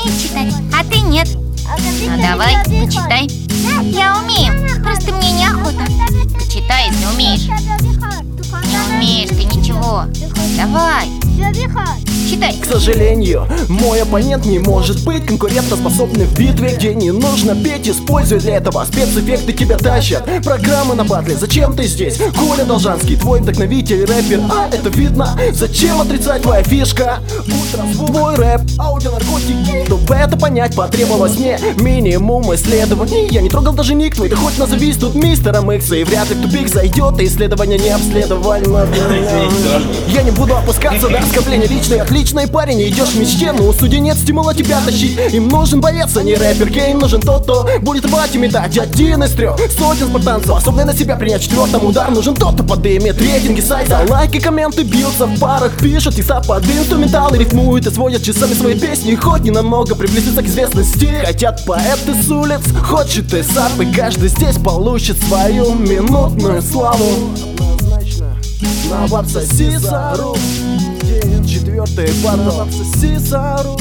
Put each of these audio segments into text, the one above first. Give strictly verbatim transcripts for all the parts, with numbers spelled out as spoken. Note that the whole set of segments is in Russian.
умеешь читать, а ты нет. Ну давай, почитай. Я умею, просто мне неохота. Почитай, если умеешь. Не умеешь ты ничего. Давай, читай. К сожалению, мой оппонент не может быть конкурентоспособным в битве, где не нужно петь, используя для этого спецэффекты, тебя тащат программы на батле. Зачем ты здесь? Коля Должанский, твой вдохновитель, рэпер, а это видно. Зачем отрицать, твоя фишка? Ультразвук, твой рэп, аудионаркотики. Чтобы это понять, потребовалось мне минимум исследований. Я не трогал даже ник твой, да хоть назовись тут мистером Икс, и вряд ли в тупик зайдет, и исследования не обследовали. Я не буду опускаться до оскорбления личной. Отличный парень, идешь в мечте, но у судей нет стимула тебя тащить. Им нужен боец, а не рэпер. Им нужен тот, кто будет рвать и метать. Один из трех сотен спартанцев, способный на себя принять четвертым удар. Нужен тот, кто подымет рейтинги сайта. Лайки, комменты бьются в парах, пишут текста под инструментал и рифмуют, и сводят часами свои песни. Хоть ненамного приблизиться к известности. Хотят поэты с улиц, хочет и сап, и каждый здесь получит свою минутную славу. На вапсоси сару, четвертый батл, вапсоси сару,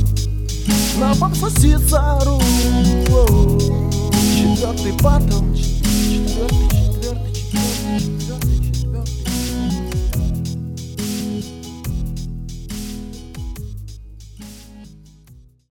на вапсоси сару, четвертый батл.